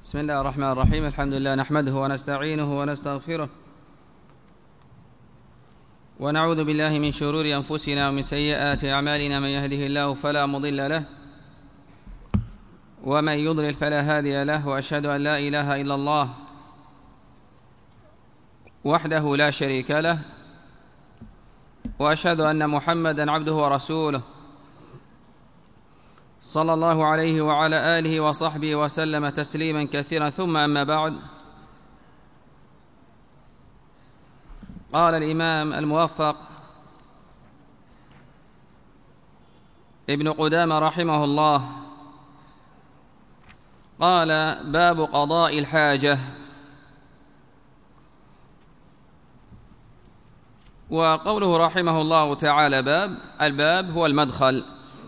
بسم الله الرحمن الرحيم. الحمد لله نحمده ونستعينه ونستغفره ونعوذ بالله من شرور أنفسنا ومن سيئات أعمالنا. من يهده الله فلا مضل له ومن يضلل فلا هادي له، وأشهد أن لا إله إلا الله وحده لا شريك له، وأشهد أن محمدًا عبده ورسوله صلى الله عليه وعلى آله وصحبه وسلم تسليما كثيرا. ثم أما بعد، قال الإمام الموفق ابن قدامة رحمه الله قال: باب قضاء الحاجة. وقوله رحمه الله تعالى باب، الباب هو المدخل،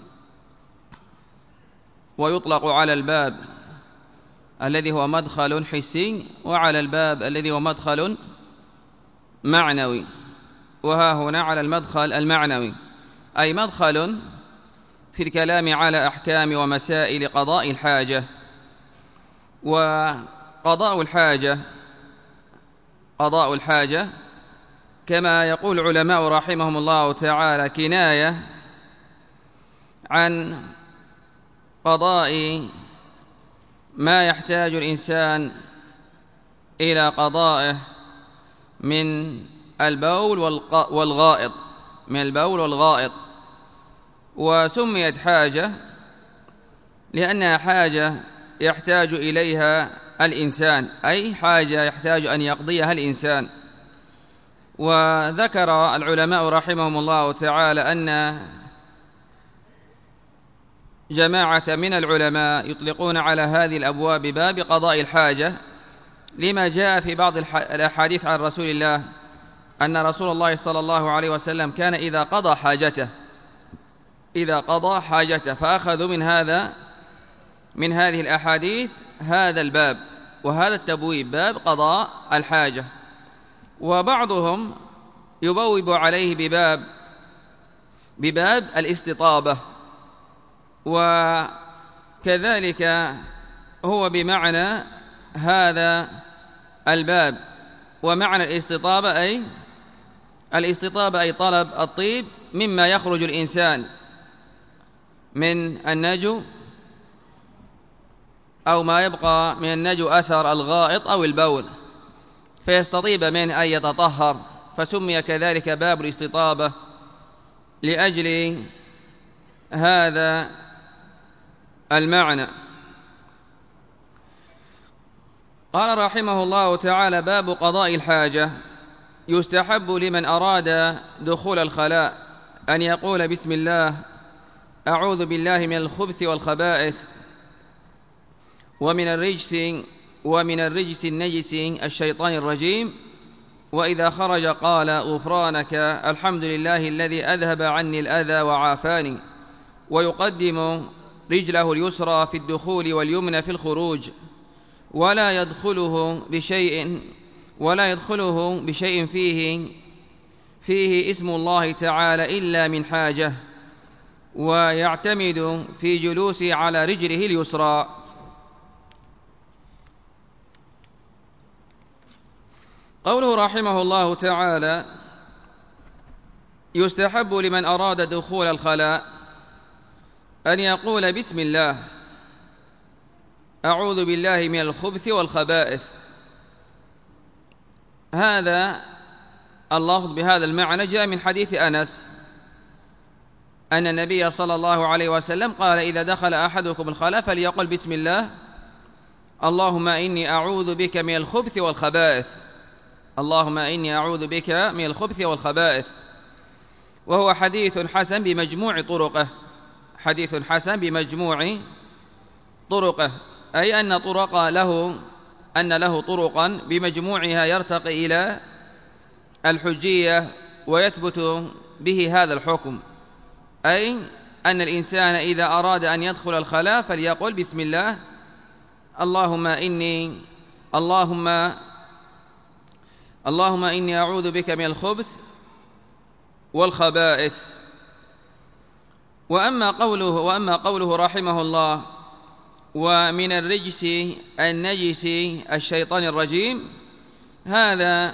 ويطلق على الباب الذي هو مدخل حسي وعلى الباب الذي هو مدخل معنوي. وها هنا على المدخل المعنوي، أي مدخل في الكلام على أحكام ومسائل قضاء الحاجة. وقضاء الحاجة كما يقول العلماء رحمهم الله تعالى كناية عن قضاء ما يحتاج الإنسان إلى قضائه من البول والغائط. وسميت حاجة لأنها حاجة يحتاج إليها الإنسان، أي حاجة يحتاج أن يقضيها الإنسان. وذكر العلماء رحمهم الله تعالى أن جماعة من العلماء يطلقون على هذه الأبواب باب قضاء الحاجة، لما جاء في بعض الأحاديث عن رسول الله أن رسول الله صلى الله عليه وسلم كان إذا قضى حاجته فأخذوا من هذه الأحاديث هذا الباب وهذا التبويب، باب قضاء الحاجة. وبعضهم يبوب عليه بباب الاستطابة، وكذلك هو بمعنى هذا الباب. ومعنى الاستطابة أي طلب الطيب مما يخرج الإنسان من النجو أو ما يبقى من النجو أثر الغائط أو البول، فيستطيب منه أن يتطهر، فسمي كذلك باب الاستطابة لأجل هذا المعنى. قال رحمه الله تعالى: باب قضاء الحاجة. يستحب لمن أراد دخول الخلاء أن يقول: بسم الله، أعوذ بالله من الخبث والخبائث ومن الرجس النجس الشيطان الرجيم. وإذا خرج قال: غفرانك، الحمد لله الذي أذهب عني الأذى وعافاني. ويقدم رجله اليسرى في الدخول واليمنى في الخروج، ولا يدخله بشيء فيه اسم الله تعالى إلا من حاجة، ويعتمد في جلوسه على رجله اليسرى. قوله رحمه الله تعالى: يستحب لمن أراد دخول الخلاء أن يقول: بسم الله، أعوذ بالله من الخبث والخبائث. هذا اللفظ بهذا المعنى جاء من حديث أنس أن النبي صلى الله عليه وسلم قال: إذا دخل أحدكم الخلاء فليقل: بسم الله، اللهم إني أعوذ بك من الخبث والخبائث. اللهم إني أعوذ بك من الخبث والخبائث. وهو حديث حسن بمجموع طرقه، أي أن له طرقا بمجموعها يرتقي إلى الحجية ويثبت به هذا الحكم، أي أن الإنسان إذا أراد أن يدخل الخلاء فليقل: بسم الله، اللهم إني أعوذ بك من الخبث والخبائث. وأما قوله رحمه الله: ومن الرجس النجس الشيطان الرجيم. هذا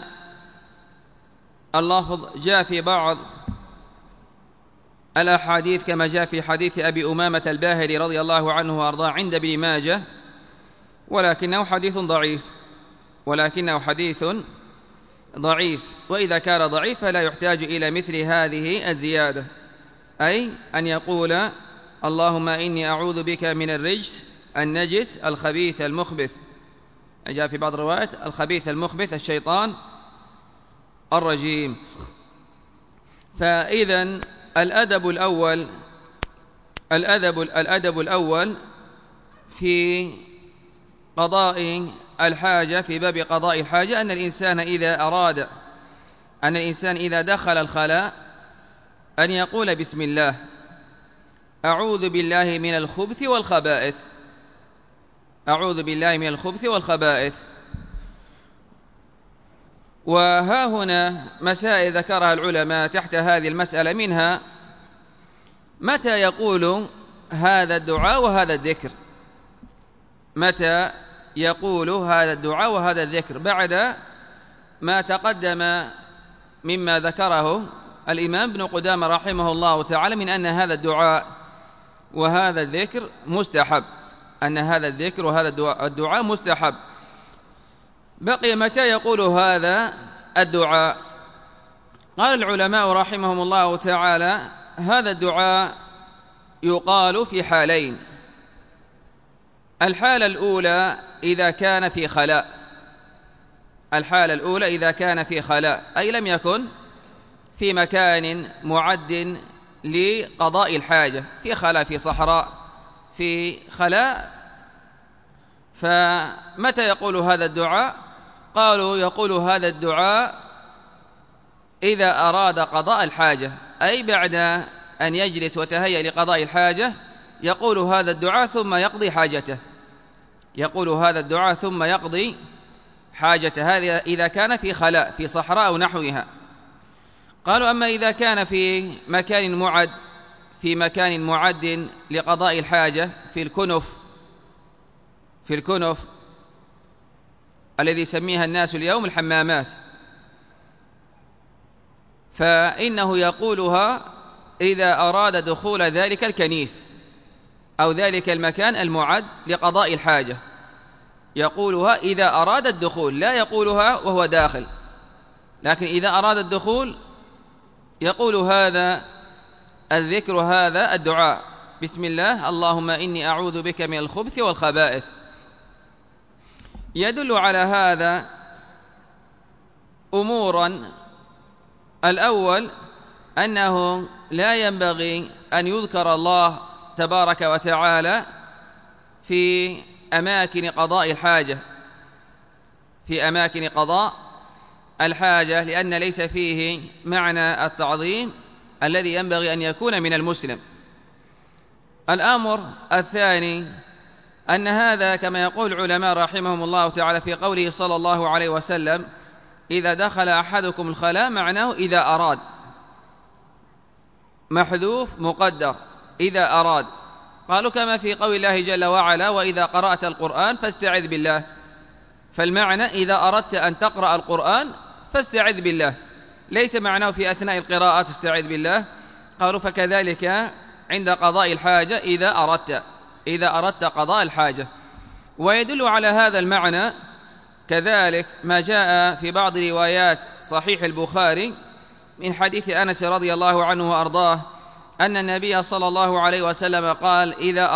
اللفظ جاء في بعض الأحاديث كما جاء في حديث أبي أمامة الباهلي رضي الله عنه وأرضاه عند ابن ماجه، ولكنه حديث ضعيف. وإذا كان ضعيف فلا يحتاج إلى مثل هذه الزيادة، أي أن يقول اللهم إني أعوذ بك من الرجس النجس الخبيث المخبث، جاء في بعض الروايات الخبيث المخبث الشيطان الرجيم. فإذن الأدب الأول في قضاء الحاجة، في باب قضاء الحاجة، أن الإنسان إذا دخل الخلاء أن يقول بسم الله، أعوذ بالله من الخبث والخبائث، أعوذ بالله من الخبث والخبائث. وها هنا مسائل ذكرها العلماء تحت هذه المسألة، منها متى يقول هذا الدعاء وهذا الذكر، متى يقول هذا الدعاء وهذا الذكر بعد ما تقدم مما ذكره الإمام ابن قدامة رحمه الله تعالى من أن هذا الدعاء وهذا الذكر مستحب، أن هذا الذكر وهذا الدعاء مستحب. بقي متى يقول هذا الدعاء. قال العلماء رحمهم الله تعالى هذا الدعاء يقال في حالين: الحالة الأولى إذا كان في خلاء، الحالة الأولى إذا كان في خلاء، أي لم يكن في مكان معد لقضاء الحاجة، في خلاء، في صحراء، في خلاء. فمتى يقول هذا الدعاء؟ قالوا يقول هذا الدعاء إذا أراد قضاء الحاجة، أي بعد أن يجلس وتهيأ لقضاء الحاجة يقول هذا الدعاء ثم يقضي حاجته، يقول هذا الدعاء ثم يقضي حاجته. هذا إذا كان في خلاء في صحراء أو نحوها. قالوا أما إذا كان في مكان معد لقضاء الحاجة، في الكنف الذي يسميها الناس اليوم الحمامات، فإنه يقولها إذا أراد دخول ذلك الكنيف أو ذلك المكان المعد لقضاء الحاجة، يقولها إذا أراد الدخول، لا يقولها وهو داخل، لكن إذا أراد الدخول يقول هذا الذكر، هذا الدعاء: بسم الله، اللهم إني أعوذ بك من الخبث والخبائث. يدل على هذا أمورا: الأول أنه لا ينبغي أن يذكر الله تبارك وتعالى في أماكن قضاء الحاجة، في أماكن قضاء الحاجة، لأن ليس فيه معنى التعظيم الذي ينبغي أن يكون من المسلم. الأمر الثاني أن هذا كما يقول العلماء رحمهم الله تعالى في قوله صلى الله عليه وسلم: إذا دخل أحدكم الخلاء، معناه إذا أراد، محذوف مقدر، إذا أراد. قالوا كما في قول الله جل وعلا: وإذا قرأت القرآن فاستعذ بالله، فالمعنى إذا أردت أن تقرأ القرآن فاستعذ بالله، ليس معناه في أثناء القراءة تستعذ بالله. قالوا فكذلك عند قضاء الحاجة إذا أردت قضاء الحاجة. ويدل على هذا المعنى كذلك ما جاء في بعض روايات صحيح البخاري من حديث أنس رضي الله عنه وأرضاه أن النبي صلى الله عليه وسلم قال: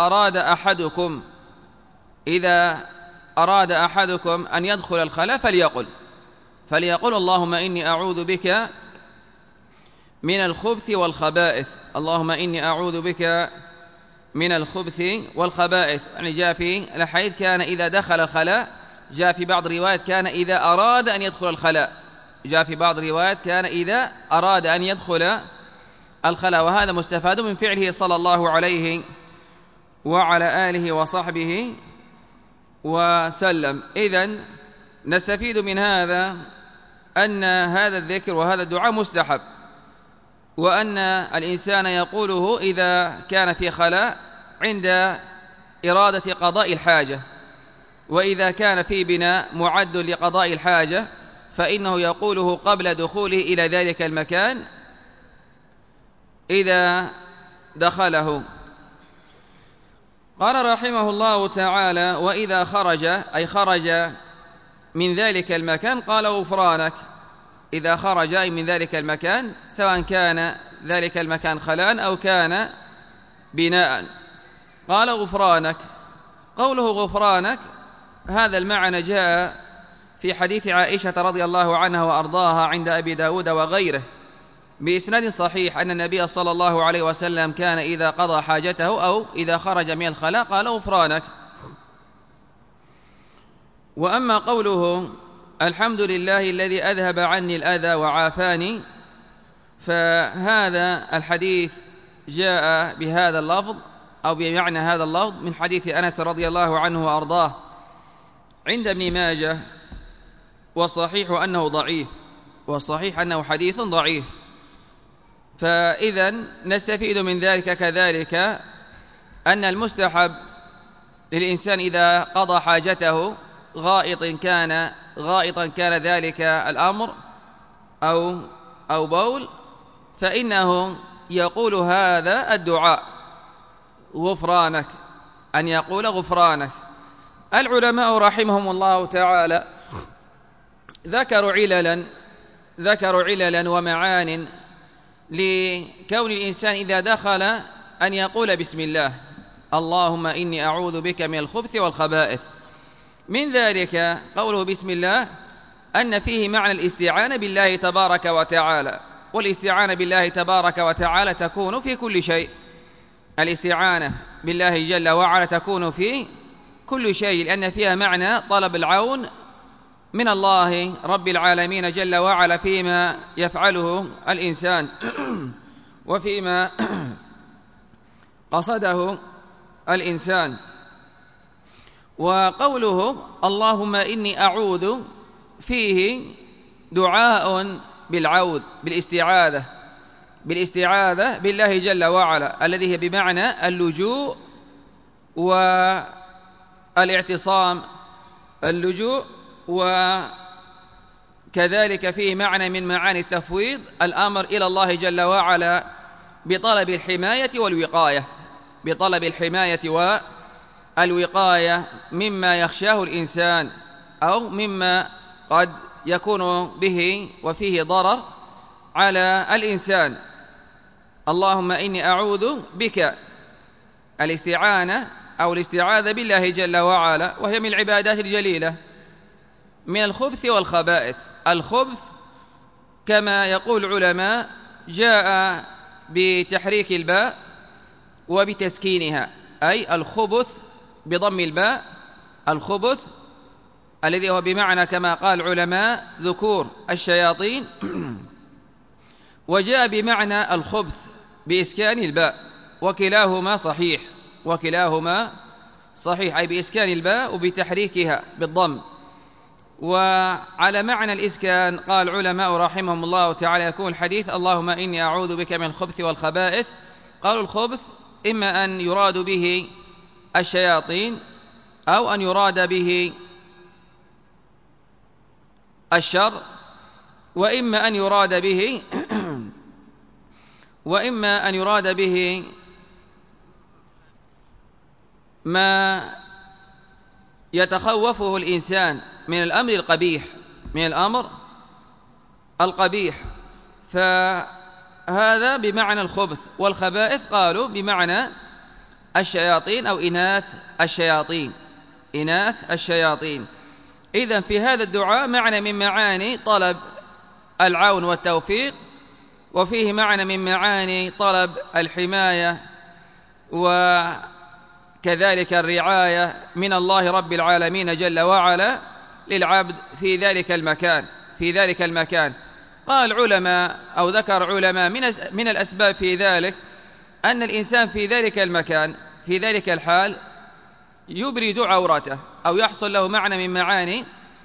إذا أراد أحدكم أن يدخل الخلاء فليقل اللهم إني أعوذ بك من الخبث والخبائث، اللهم إني أعوذ بك من الخبث والخبائث. يعني جاء في الحديث كان إذا دخل الخلاء، جاء في بعض الروايات كان إذا أراد أن يدخل الخلاء، جاء في بعض الروايات كان إذا أراد أن يدخل الخلاء. وهذا مستفاد من فعله صلى الله عليه وعلى آله وصحبه وسلم. إذن نستفيد من هذا أن هذا الذكر وهذا الدعاء مستحب، وأن الإنسان يقوله إذا كان في خلاء عند إرادة قضاء الحاجة، وإذا كان في بناء معد لقضاء الحاجة فإنه يقوله قبل دخوله إلى ذلك المكان إذا دخله. قال رحمه الله تعالى: وإذا خرج، أي خرج من ذلك المكان، قال: غفرانك. إذا خرج أي من ذلك المكان، سواء كان ذلك المكان خلاء أو كان بناء، قال: غفرانك. قوله غفرانك هذا المعنى جاء في حديث عائشة رضي الله عنها وأرضاها عند أبي داود وغيره بإسناد صحيح أن النبي صلى الله عليه وسلم كان إذا قضى حاجته أو إذا خرج من الخلاء قال: غفرانك. وأما قوله: الحمد لله الذي أذهب عني الأذى وعافاني، فهذا الحديث جاء بهذا اللفظ أو بمعنى هذا اللفظ من حديث أنس رضي الله عنه وأرضاه عند ابن ماجه، والصحيح أنه ضعيف، والصحيح أنه حديث ضعيف. فإذا نستفيد من ذلك كذلك أن المستحب للإنسان إذا قضى حاجته غائطا كان ذلك الأمر أو بول، فإنه يقول هذا الدعاء: غفرانك، أن يقول غفرانك. العلماء رحمهم الله تعالى ذكروا عللا ومعان لكون الإنسان إذا دخل أن يقول بسم الله: اللهم إني أعوذ بك من الخبث والخبائث. من ذلك قوله بسم الله أن فيه معنى الاستعانة بالله تبارك وتعالى، والاستعانة بالله تبارك وتعالى تكون في كل شيء. الاستعانة بالله جل وعلا تكون في كل شيء، لأن فيها معنى طلب العون من الله رب العالمين جل وعلا فيما يفعله الإنسان وفيما قصده الإنسان. وقوله اللهم إني أعوذ فيه دعاء بالعوذ، بالاستعاذة بالله جل وعلا، الذي هي بمعنى اللجوء والاعتصام، اللجوء، وكذلك فيه معنى من معاني التفويض الأمر إلى الله جل وعلا بطلب الحماية والوقاية مما يخشاه الإنسان أو مما قد يكون به وفيه ضرر على الإنسان. اللهم إني أعوذ بك، الاستعانة أو الاستعاذة بالله جل وعلا، وهي من العبادات الجليلة، من الخبث والخبائث. الخبث كما يقول العلماء جاء بتحريك الباء وبتسكينها، أي الخبث بضم الباء، الخبث الذي هو بمعنى كما قال العلماء ذكور الشياطين، وجاء بمعنى الخبث بإسكان الباء، وكلاهما صحيح، أي بإسكان الباء وبتحريكها بالضم. وعلى معنى الإسكان قال العلماء رحمهم الله تعالى يكون الحديث اللهم إني أعوذ بك من الخبث والخبائث. قالوا الخبث إما أن يراد به الشياطين أو أن يراد به الشر، وإما أن يراد به ما يتخوفه الإنسان من الأمر القبيح، فهذا بمعنى الخبث. والخبائث قالوا بمعنى الشياطين أو إناث الشياطين. إذن في هذا الدعاء معنى من معاني طلب العون والتوفيق، وفيه معنى من معاني طلب الحماية وكذلك الرعاية من الله رب العالمين جل وعلا للعبد في ذلك المكان. قال علماء أو ذكر علماء من الأسباب في ذلك أن الإنسان في ذلك المكان في ذلك الحال يبرز عورته، أو يحصل له معنى من معاني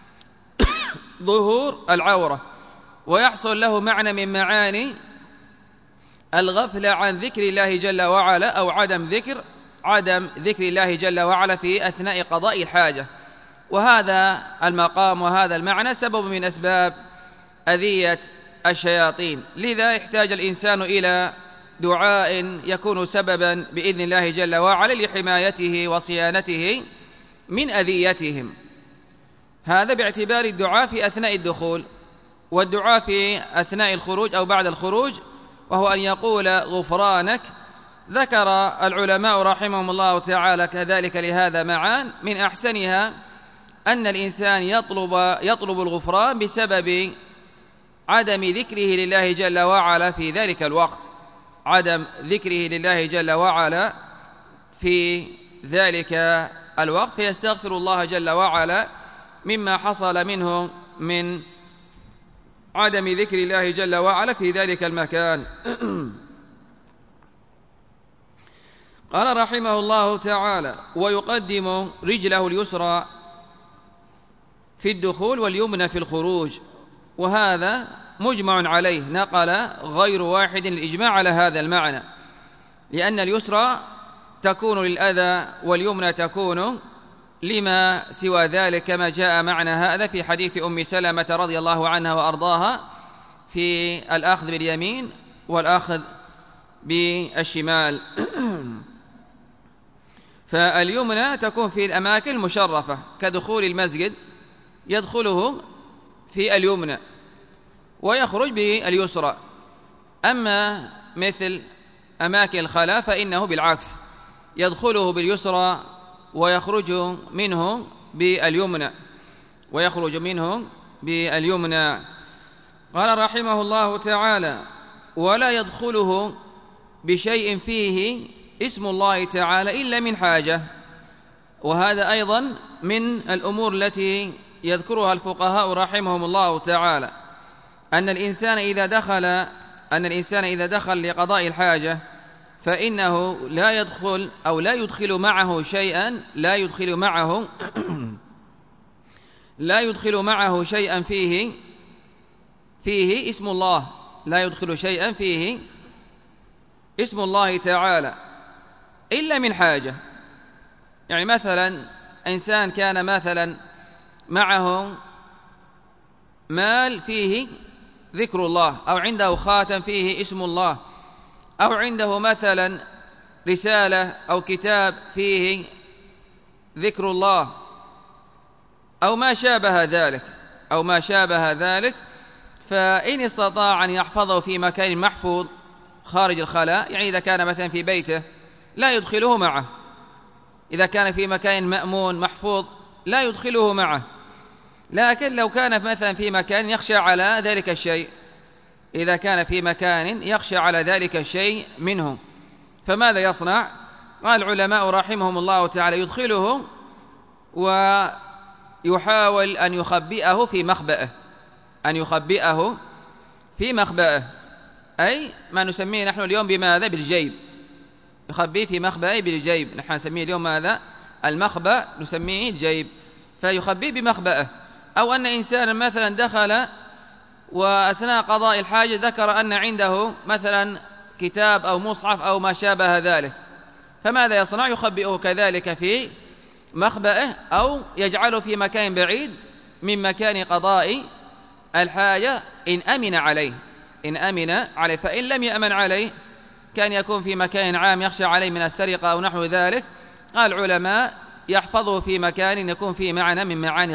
ظهور العورة، ويحصل له معنى من معاني الغفلة عن ذكر الله جل وعلا، أو عدم ذكر الله جل وعلا في أثناء قضاء الحاجة. وهذا المقام وهذا المعنى سبب من أسباب أذية الشياطين، لذا يحتاج الإنسان إلى دعاء يكون سببا بإذن الله جل وعلا لحمايته وصيانته من أذيتهم. هذا باعتبار الدعاء في أثناء الدخول، والدعاء في أثناء الخروج أو بعد الخروج وهو أن يقول غفرانك. ذكر العلماء رحمهم الله تعالى كذلك لهذا معان، من أحسنها أن الإنسان يطلب الغفران بسبب عدم ذكره لله جل وعلا في ذلك الوقت، عدم ذكره لله جل وعلا في ذلك الوقت، فيستغفر الله جل وعلا مما حصل منه من عدم ذكر الله جل وعلا في ذلك المكان. قال رحمه الله تعالى: ويقدم رجله اليسرى في الدخول واليمنى في الخروج، وهذا مجمع عليه، نقل غير واحد الإجماع على هذا المعنى، لأن اليسرى تكون للأذى واليمنى تكون لما سوى ذلك، كما جاء معنى هذا في حديث أم سلمة رضي الله عنها وأرضاها في الأخذ باليمين والأخذ بالشمال. فاليمنى تكون في الأماكن المشرفة كدخول المسجد، يدخله في اليمنى ويخرج باليسرى. أما مثل أماكن الخلاء فإنه بالعكس، يدخله باليسرى ويخرج منه باليمنى، قال رحمه الله تعالى: ولا يدخله بشيء فيه اسم الله تعالى إلا من حاجة. وهذا أيضا من الأمور التي يذكرها الفقهاء رحمهم الله تعالى، أن الإنسان إذا دخل لقضاء الحاجة فإنه لا يدخل أو لا يدخل معه شيئا فيه اسم الله، لا يدخل شيئا فيه اسم الله تعالى إلا من حاجة. يعني مثلا إنسان كان مثلا معه مال فيه ذكر الله، أو عنده خاتم فيه اسم الله، أو عنده مثلا رسالة أو كتاب فيه ذكر الله، أو ما شابه ذلك، فإن استطاع أن يحفظه في مكان محفوظ خارج الخلاء، يعني إذا كان مثلا في بيته لا يدخله معه، إذا كان في مكان مأمون محفوظ لا يدخله معه. لكن لو كان مثلا في مكان يخشى على ذلك الشيء، إذا كان في مكان يخشى على ذلك الشيء منه، فماذا يصنع؟ قال العلماء رحمهم الله تعالى: يدخله ويحاول أن يخبئه في مخبئه، أي ما نسميه نحن اليوم بماذا؟ بالجيب، يخبيه في مخبئه بالجيب. نحن نسميه اليوم ماذا؟ المخبأ، نسميه الجيب، فيخبيه بمخبئه. أو أن إنسانا مثلا دخل وأثناء قضاء الحاجة ذكر أن عنده مثلا كتاب أو مصحف أو ما شابه ذلك، فماذا يصنع؟ يخبئه كذلك في مخبئه، أو يجعله في مكان بعيد من مكان قضاء الحاجة إن أمن عليه. فإن لم يأمن عليه كان يكون في مكان عام يخشى عليه من السرقة أو نحو ذلك، قال العلماء يحفظه في مكان يكون فيه معنى من معاني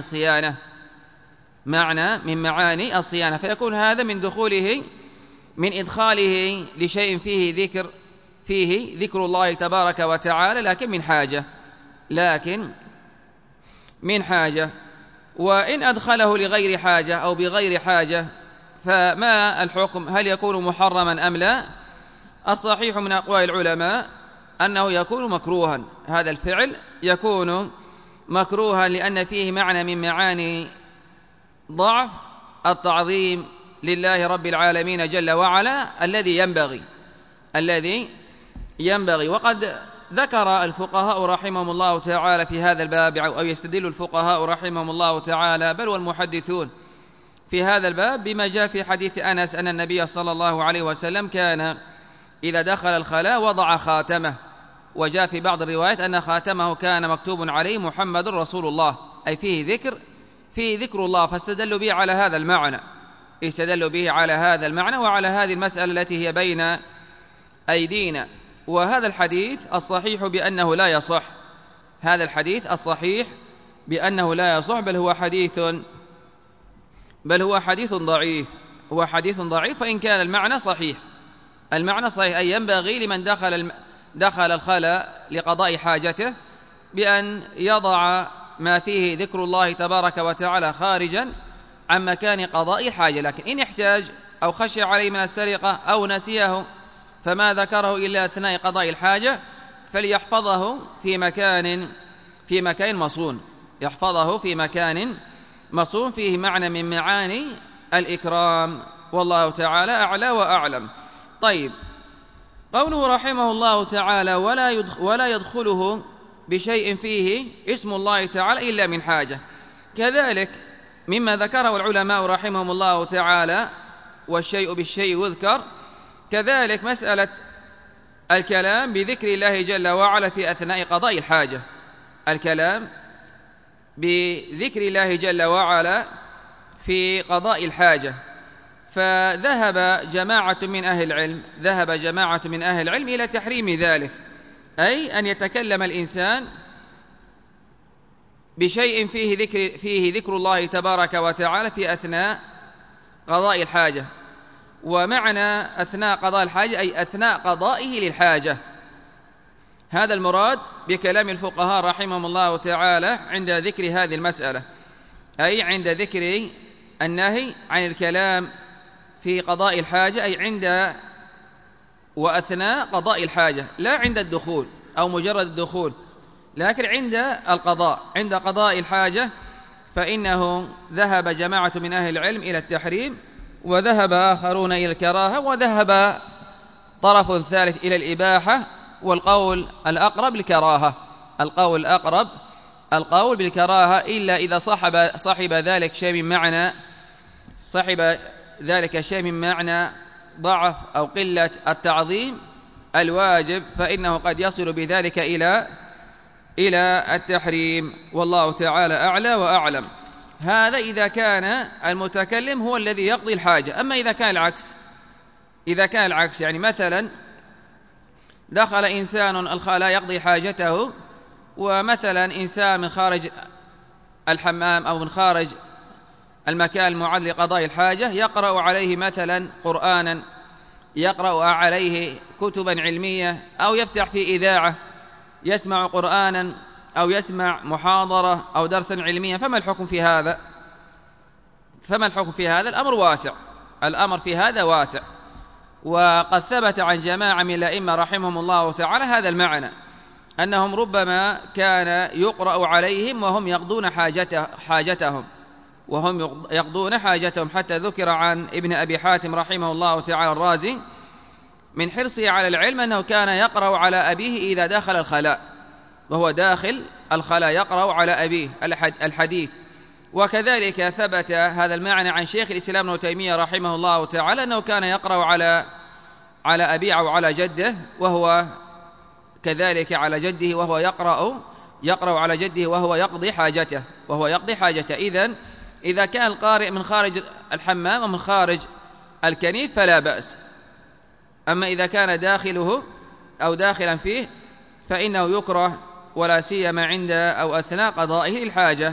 الصيانة، فيكون هذا من إدخاله لشيء فيه ذكر الله تبارك وتعالى، لكن من حاجة. وإن أدخله لغير حاجة أو بغير حاجة فما الحكم؟ هل يكون محرما أم لا؟ الصحيح من أقوال العلماء أنه يكون مكروها، هذا الفعل يكون مكروها، لأن فيه معنى من معاني ضعف التعظيم لله رب العالمين جل وعلا الذي ينبغي. وقد ذكر الفقهاء رحمهم الله تعالى في هذا الباب، أو يستدل الفقهاء رحمهم الله تعالى بل والمحدثون في هذا الباب بما جاء في حديث أنس أن النبي صلى الله عليه وسلم كان إذا دخل الخلاء وضع خاتمه، وجاء في بعض الروايات أن خاتمه كان مكتوب عليه محمد رسول الله، أي فيه ذكر الله، فاستدلوا به على هذا المعنى، وعلى هذه المسألة التي هي بين أيدينا. وهذا الحديث الصحيح بأنه لا يصح، بل هو حديث ضعيف، وإن كان المعنى صحيح، أي ينبغي لمن دخل الخلاء لقضاء حاجته بأن يضع ما فيه ذكر الله تبارك وتعالى خارجا عن مكان قضاء الحاجة، لكن إن احتاج أو خشي عليه من السرقة أو نسيه فما ذكره إلا أثناء قضاء الحاجة فليحفظه في مكان مصون، فيه معنى من معاني الإكرام، والله تعالى أعلى وأعلم. طيب، قوله رحمه الله تعالى ولا يدخله بشيء فيه اسم الله تعالى إلا من حاجة، كذلك مما ذكره العلماء رحمهم الله تعالى، والشيء بالشيء يذكر، كذلك مسألة الكلام بذكر الله جل وعلا في أثناء قضاء الحاجة، فذهب جماعة من أهل العلم إلى تحريم ذلك، أي أن يتكلم الإنسان بشيء فيه ذكر الله تبارك وتعالى في أثناء قضاء الحاجة. ومعنى أثناء قضاء الحاجة أي أثناء قضائه للحاجة، هذا المراد بكلام الفقهاء رحمهم الله تعالى عند ذكر هذه المسألة، أي عند ذكر النهي عن الكلام في قضاء الحاجة، أي عند وأثناء قضاء الحاجة، لا عند الدخول أو مجرد الدخول، لكن عند قضاء الحاجة، فإنه ذهب جماعة من أهل العلم إلى التحريم، وذهب آخرون إلى الكراهة، وذهب طرف ثالث إلى الإباحة، والقول الأقرب بالكراهة، إلا إذا صحب ذلك شيء من معنى ضعف أو قلة التعظيم الواجب، فإنه قد يصل بذلك إلى التحريم، والله تعالى أعلى وأعلم. هذا إذا كان المتكلم هو الذي يقضي الحاجة. أما إذا كان العكس، يعني مثلا دخل إنسان الخلاء يقضي حاجته، ومثلا إنسان من خارج الحمام أو من خارج المكان المعد لقضاء الحاجة يقرأ عليه مثلا قرآنا، يقرأ عليه كتبا علمية، أو يفتح في إذاعة يسمع قرآنا، أو يسمع محاضرة أو درسا علميا، فما الحكم في هذا؟ الأمر في هذا واسع، وقد ثبت عن جماعة من الأئمة رحمهم الله تعالى هذا المعنى، أنهم ربما كان يقرأ عليهم وهم يقضون حاجتهم، حتى ذكر عن ابن أبي حاتم رحمه الله تعالى الرازي من حرصه على العلم أنه كان يقرأ على أبيه إذا دخل الخلاء، وهو داخل الخلاء يقرأ على أبيه الحديث. وكذلك ثبت هذا المعنى عن شيخ الإسلام ابن تيمية رحمه الله تعالى أنه كان يقرأ على أبيه أو على جده، وهو كذلك على جده، وهو يقرأ على جده وهو يقضي حاجته. إذا كان القارئ من خارج الحمام ومن خارج الكنيف فلا بأس، أما إذا كان داخله أو داخلا فيه فإنه يكره، ولا سيما عند أو أثناء قضائه الحاجة.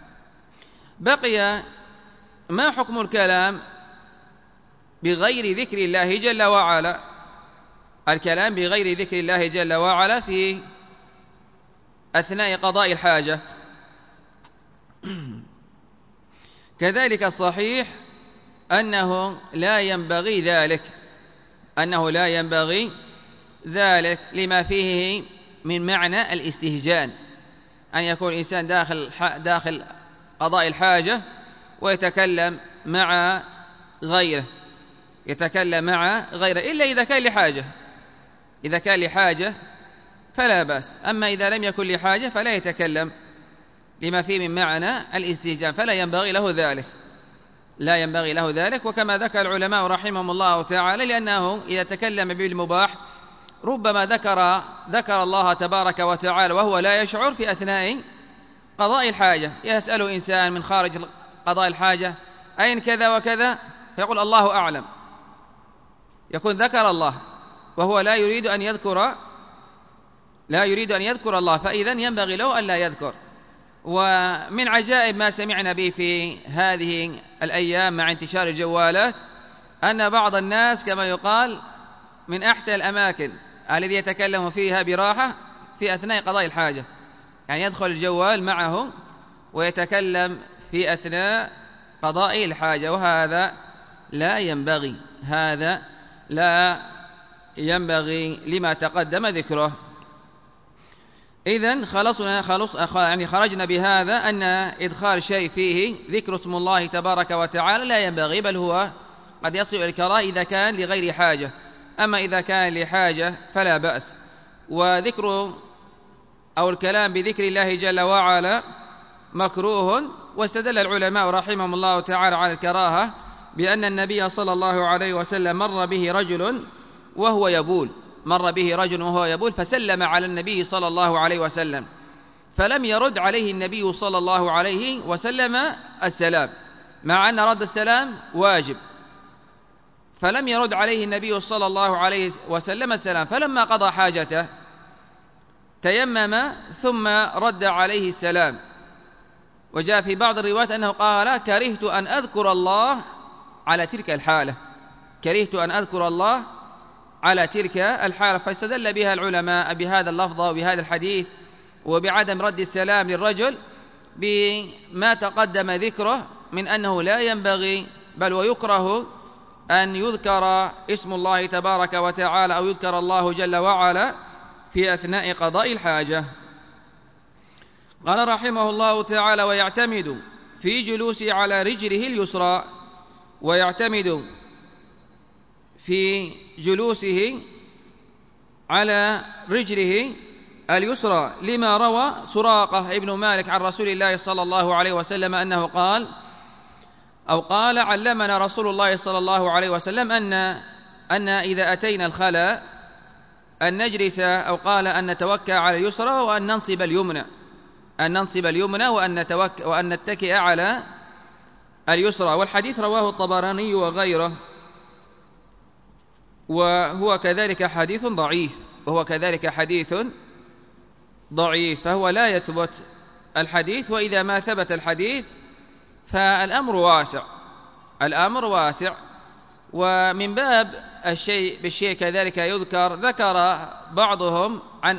بقي ما حكم الكلام بغير ذكر الله جل وعلا؟ الكلام بغير ذكر الله جل وعلا في أثناء قضاء الحاجة، كذلك الصحيح أنه لا ينبغي ذلك لما فيه من معنى الاستهجان، أن يكون الإنسان داخل قضاء الحاجة ويتكلم مع غيره، إلا إذا كان لحاجة فلا بأس، أما إذا لم يكن لحاجة فلا يتكلم لما فيه من معنى الاستهجان، فلا ينبغي له ذلك. وكما ذكر العلماء رحمهم الله تعالى، لأنه إذا تكلم بالمباح ربما ذكر الله تبارك وتعالى وهو لا يشعر في أثناء قضاء الحاجة. يسأله إنسان من خارج قضاء الحاجة أين كذا وكذا، فيقول الله أعلم، يكون ذكر الله وهو لا يريد أن يذكر الله، فإذن ينبغي له أن لا يذكر. ومن عجائب ما سمعنا به في هذه الأيام مع انتشار الجوالات أن بعض الناس كما يقال من أحسن الأماكن الذي يتكلم فيها براحة في أثناء قضاء الحاجة، يعني يدخل الجوال معه ويتكلم في أثناء قضاء الحاجة، وهذا لا ينبغي، هذا لا ينبغي لما تقدم ذكره. إذن خرجنا بهذا أن إدخال شيء فيه ذكر اسم الله تبارك وتعالى لا ينبغي، بل هو قد يصل إلى الكراهة إذا كان لغير حاجة، أما إذا كان لحاجة فلا بأس. وذكر أو الكلام بذكر الله جل وعلا مكروه، واستدل العلماء رحمهم الله تعالى على الكراهة بأن النبي صلى الله عليه وسلم مر به رجل وهو يبول فسلم على النبي صلى الله عليه وسلم، فلم يرد عليه النبي صلى الله عليه وسلم السلام، مع أن رد السلام واجب، فلم يرد عليه النبي صلى الله عليه وسلم السلام. فلما قضى حاجته تيمم ثم رد عليه السلام. وجاء في بعض الروايات أنه قال: كرهت أن أذكر الله على تلك الحالة. فاستدل بها العلماء بهذا اللفظ وبهذا الحديث وبعدم رد السلام للرجل بما تقدم ذكره من أنه لا ينبغي بل ويكره أن يذكر اسم الله تبارك وتعالى أو يذكر الله جل وعلا في أثناء قضاء الحاجة. قال رحمه الله تعالى: ويعتمد في جلوسه على رجله اليسرى، ويعتمد في جلوسه على رجله اليسرى لما روى سراقة ابن مالك عن رسول الله صلى الله عليه وسلم أنه قال علمنا رسول الله صلى الله عليه وسلم أن إذا أتينا الخلاء أن نجلس، أو قال أن نتوكى على اليسرى وأن ننصب اليمنى وأن نتكئ على اليسرى. والحديث رواه الطبراني وغيره، وهو كذلك حديث ضعيف، فهو لا يثبت الحديث. وإذا ما ثبت الحديث فالأمر واسع. ومن باب الشيء بالشيء كذلك ذكر بعضهم عن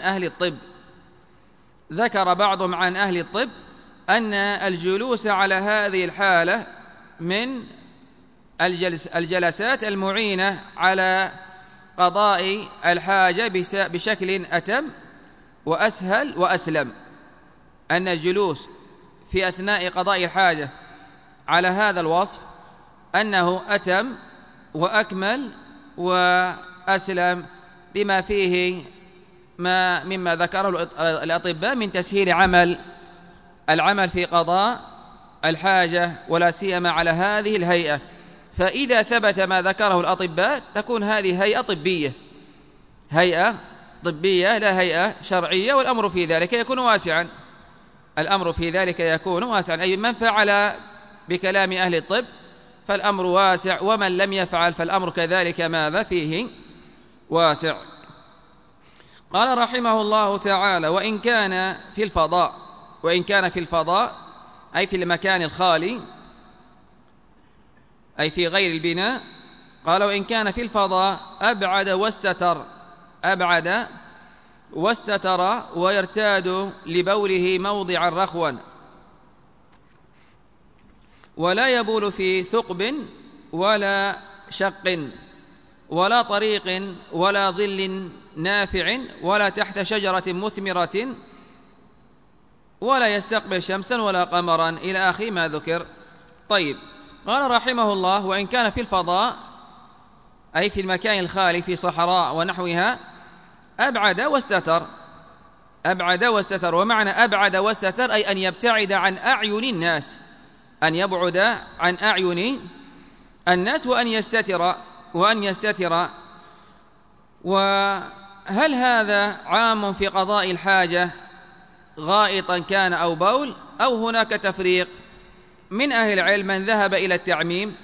أهل الطب أن الجلوس على هذه الحالة من الجلسات المعينة على قضاء الحاجة بشكل أتم وأسهل وأسلم، أن الجلوس في أثناء قضاء الحاجة على هذا الوصف أنه أتم وأكمل وأسلم، لما فيه مما ذكره الأطباء من تسهيل العمل في قضاء الحاجة، ولا سيما على هذه الهيئة. فإذا ثبت ما ذكره الأطباء تكون هذه هيئة طبية لا هيئة شرعية، والأمر في ذلك يكون واسعا. أي من فعل بكلام أهل الطب فالأمر واسع، ومن لم يفعل فالأمر كذلك ماذا فيه واسع. قال رحمه الله تعالى: وإن كان في الفضاء أي في المكان الخالي أي في غير البناء. قال: وإن كان في الفضاء أبعد واستتر ويرتاد لبوله موضع رخوا، ولا يبول في ثقب ولا شق ولا طريق ولا ظل نافع ولا تحت شجرة مثمرة، ولا يستقبل شمسا ولا قمرا، إلى آخر ما ذكر. طيب، قال رحمه الله: وإن كان في الفضاء أي في المكان الخالي في صحراء ونحوها أبعد واستتر. ومعنى أبعد واستتر أي أن يبتعد عن أعين الناس، وأن يستتر. هل هذا عام في قضاء الحاجة غائطا كان أو بول، أو هناك تفريق؟ من أهل العلم من ذهب إلى التعميم،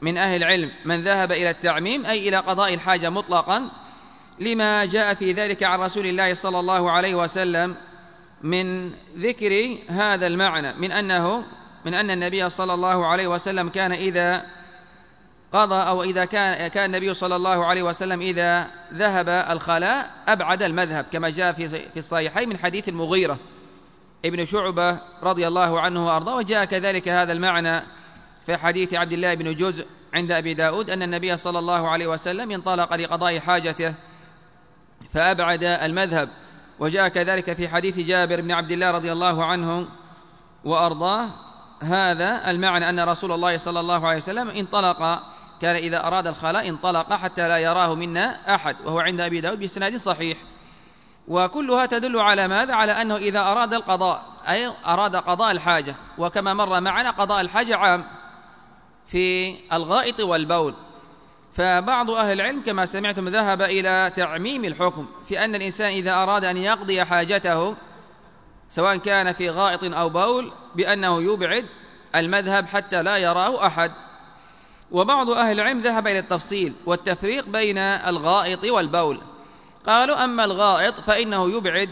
أي إلى قضاء الحاجة مطلقا، لما جاء في ذلك عن رسول الله صلى الله عليه وسلم من ذكر هذا المعنى، من أن النبي صلى الله عليه وسلم كان إذا قضى، أو إذا كان النبي صلى الله عليه وسلم إذا ذهب الخلاء أبعد المذهب، كما جاء في الصحيحين من حديث المغيرة ابن شعبة رضي الله عنه وأرضاه. وجاء كذلك هذا المعنى في حديث عبد الله بن جزء عند أبي داود أن النبي صلى الله عليه وسلم انطلق لقضاء حاجته فأبعد المذهب. وجاء كذلك في حديث جابر بن عبد الله رضي الله عنه وأرضاه هذا المعنى، أن رسول الله صلى الله عليه وسلم انطلق، كان إذا أراد الخلاء انطلق حتى لا يراه منا أحد، وهو عند أبي داود بإسناد صحيح. وكلها تدل على ماذا؟ على أنه إذا أراد القضاء، أي أراد قضاء الحاجة، وكما مر معنا قضاء الحاجة عام في الغائط والبول. فبعض أهل العلم كما سمعتم ذهب إلى تعميم الحكم في أن الإنسان إذا أراد أن يقضي حاجته سواء كان في غائط أو بول بأنه يبعد المذهب حتى لا يراه أحد. وبعض أهل العلم ذهب إلى التفصيل والتفريق بين الغائط والبول، قالوا أما الغائط فإنه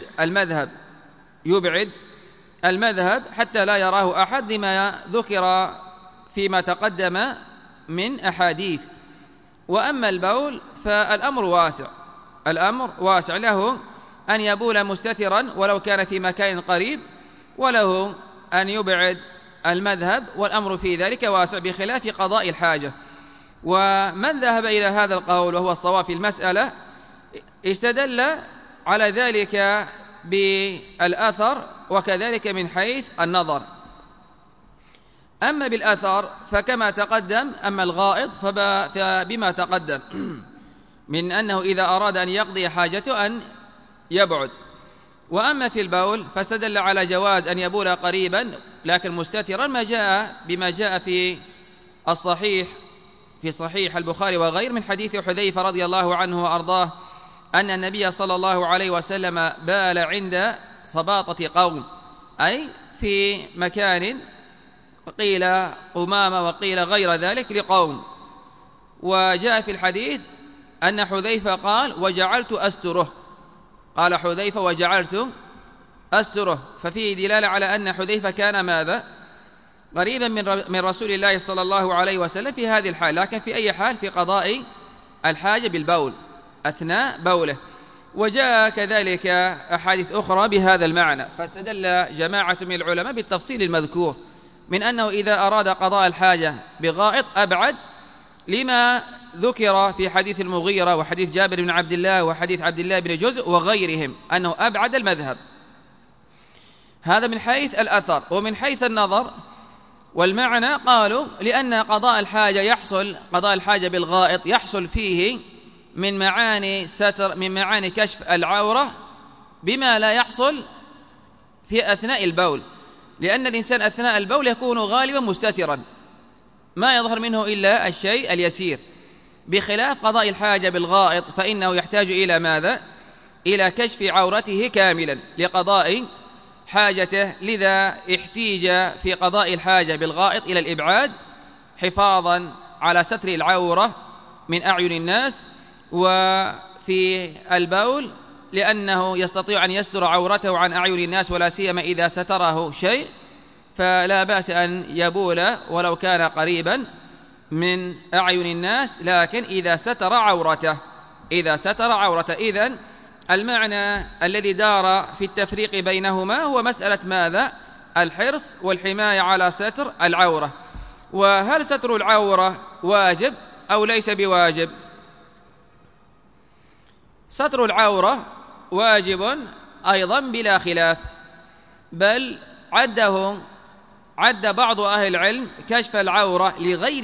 يبعد المذهب حتى لا يراه أحد، لما ذكر فيما تقدم من أحاديث. وأما البول فالأمر واسع، له أن يبول مستترا ولو كان في مكان قريب، وله أن يبعد المذهب، والأمر في ذلك واسع، بخلاف قضاء الحاجة. ومن ذهب إلى هذا القول وهو الصواب في المسألة استدل على ذلك بالأثر، وكذلك من حيث النظر. أما بالأثر فكما تقدم، أما الغائط فبما تقدم من أنه إذا أراد أن يقضي حاجته أن يبعد. وأما في البول فاستدل على جواز أن يبول قريبا لكن مستترا، بما جاء في صحيح البخاري وغير من حديث حذيفة رضي الله عنه وأرضاه أن النبي صلى الله عليه وسلم بال عند صباطة قوم، أي في مكان قيل قمامة وقيل غير ذلك لقوم. وجاء في الحديث أن حذيفة قال وجعلت أستره، قال حذيفة وجعلت أستره، ففيه دلالة على أن حذيفة كان ماذا؟ قريبا من رسول الله صلى الله عليه وسلم في هذه الحال، لكن في أي حال؟ في قضاء الحاجة بالبول أثناء بوله. وجاء كذلك أحاديث أخرى بهذا المعنى، فاستدل جماعة من العلماء بالتفصيل المذكور من أنه إذا أراد قضاء الحاجة بغائط أبعد، لما ذكر في حديث المغيرة وحديث جابر بن عبد الله وحديث عبد الله بن جزء وغيرهم أنه أبعد المذهب. هذا من حيث الأثر. ومن حيث النظر والمعنى قالوا لأن قضاء الحاجة بالغائط يحصل فيه من معاني كشف العورة بما لا يحصل في أثناء البول، لأن الإنسان أثناء البول يكون غالبا مستترا، ما يظهر منه إلا الشيء اليسير، بخلاف قضاء الحاجة بالغائط فإنه يحتاج إلى ماذا؟ إلى كشف عورته كاملا لقضاء حاجته. لذا احتيج في قضاء الحاجة بالغائط إلى الإبعاد حفاظا على ستر العورة من أعين الناس، وفي البول لأنه يستطيع أن يستر عورته عن أعين الناس، ولا سيما إذا ستره شيء فلا بأس أن يبول ولو كان قريبا من أعين الناس، لكن إذا ستر عورته. إذن المعنى الذي دار في التفريق بينهما هو مسألة ماذا؟ الحرص والحماية على ستر العورة. وهل ستر العورة واجب أو ليس بواجب؟ ستر العورة واجب أيضا بلا خلاف، بل عد بعض أهل العلم كشف العورة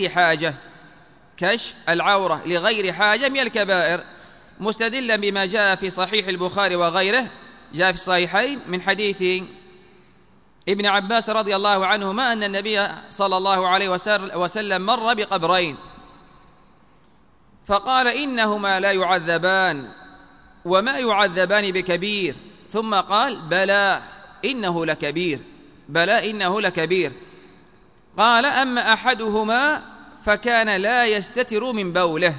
لغير حاجة من الكبائر، مستدلا بما جاء في صحيح البخاري وغيره، جاء في الصحيحين من حديث ابن عباس رضي الله عنهما أن النبي صلى الله عليه وسلم مر بقبرين فقال إنهما لا يعذبان، وما يعذبان بكبير، ثم قال بلى إنه لكبير، بلى إنه لكبير. قال أما أحدهما فكان لا يستتر من بوله،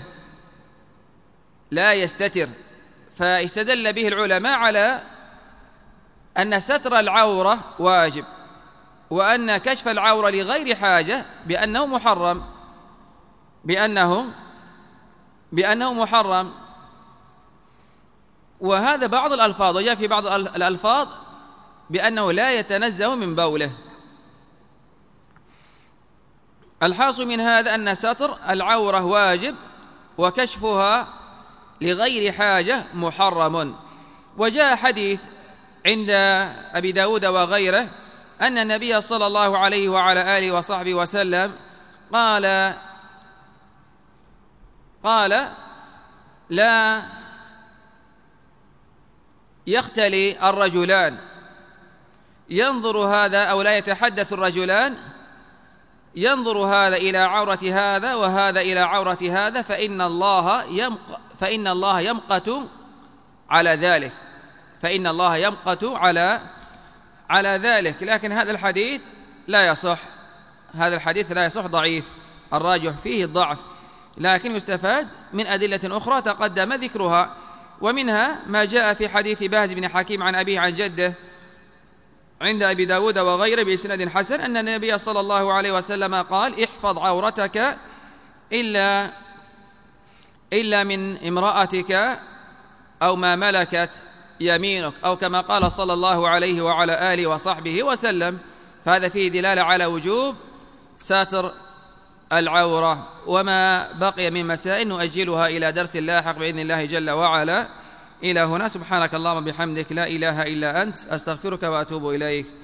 لا يستتر، فاستدل به العلماء على أن ستر العورة واجب، وأن كشف العورة لغير حاجة بأنه محرم، بأنه محرم. وهذا بعض الألفاظ، وجاء في بعض الألفاظ بأنه لا يتنزه من بوله. الحاصل من هذا أن ستر العورة واجب، وكشفها لغير حاجة محرم. وجاء حديث عند أبي داود وغيره أن النبي صلى الله عليه وعلى آله وصحبه وسلم قال لا يختلي الرجلان، ينظر هذا أو لا يتحدث الرجلان، ينظر هذا إلى عورة هذا وهذا إلى عورة هذا، فإن الله يمقت على ذلك، فإن الله يمقت على ذلك. لكن هذا الحديث لا يصح، هذا الحديث لا يصح، ضعيف، الراجح فيه الضعف، لكن يستفاد من أدلة أخرى تقدم ذكرها. ومنها ما جاء في حديث باز بن حكيم عن أبيه عن جده عند أبي داود وغيره بإسناد حسن أن النبي صلى الله عليه وسلم قال احفظ عورتك إلا من امرأتك أو ما ملكت يمينك، أو كما قال صلى الله عليه وعلى آله وصحبه وسلم. فهذا فيه دلالة على وجوب ساتر العورة. وما بقي من مسائل نؤجلها إلى درس لاحق بإذن الله جل وعلا. إلى هنا، سبحانك اللهم بحمدك، لا إله إلا أنت، أستغفرك وأتوب إليك.